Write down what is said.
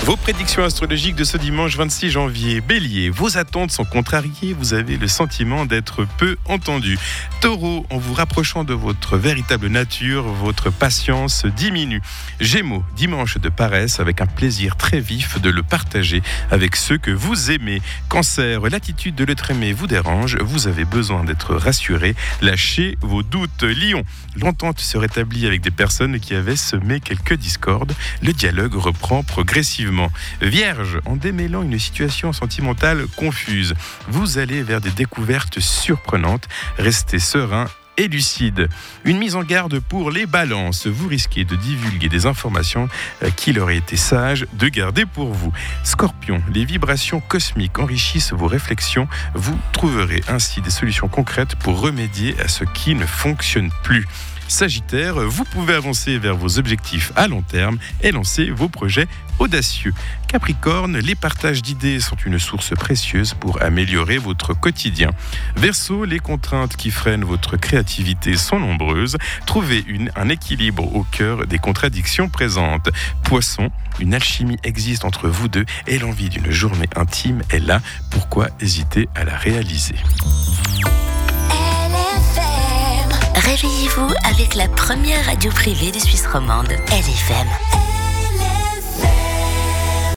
Vos prédictions astrologiques de ce dimanche 26 janvier. Bélier, vos attentes sont contrariées, vous avez le sentiment d'être peu entendu. Taureau, en vous rapprochant de votre véritable nature, votre patience diminue. Gémeaux, dimanche de paresse avec un plaisir très vif de le partager avec ceux que vous aimez. Cancer, l'attitude de l'être aimé vous dérange, vous avez besoin d'être rassuré, lâchez vos doutes. Lion, l'entente se rétablit avec des personnes qui avaient semé quelques discordes, le dialogue reprend progressivement. Vierge, en démêlant une situation sentimentale confuse, vous allez vers des découvertes surprenantes, restez serein et lucide. Une mise en garde pour les balances, vous risquez de divulguer des informations qu'il aurait été sage de garder pour vous. Scorpion, les vibrations cosmiques enrichissent vos réflexions, vous trouverez ainsi des solutions concrètes pour remédier à ce qui ne fonctionne plus. Sagittaire, vous pouvez avancer vers vos objectifs à long terme et lancer vos projets audacieux. Capricorne, les partages d'idées sont une source précieuse pour améliorer votre quotidien. Verseau, les contraintes qui freinent votre créativité sont nombreuses. Trouvez un équilibre au cœur des contradictions présentes. Poisson, une alchimie existe entre vous deux et l'envie d'une journée intime est là. Pourquoi hésiter à la réaliser ? Réveillez-vous avec la première radio privée de Suisse romande, LFM.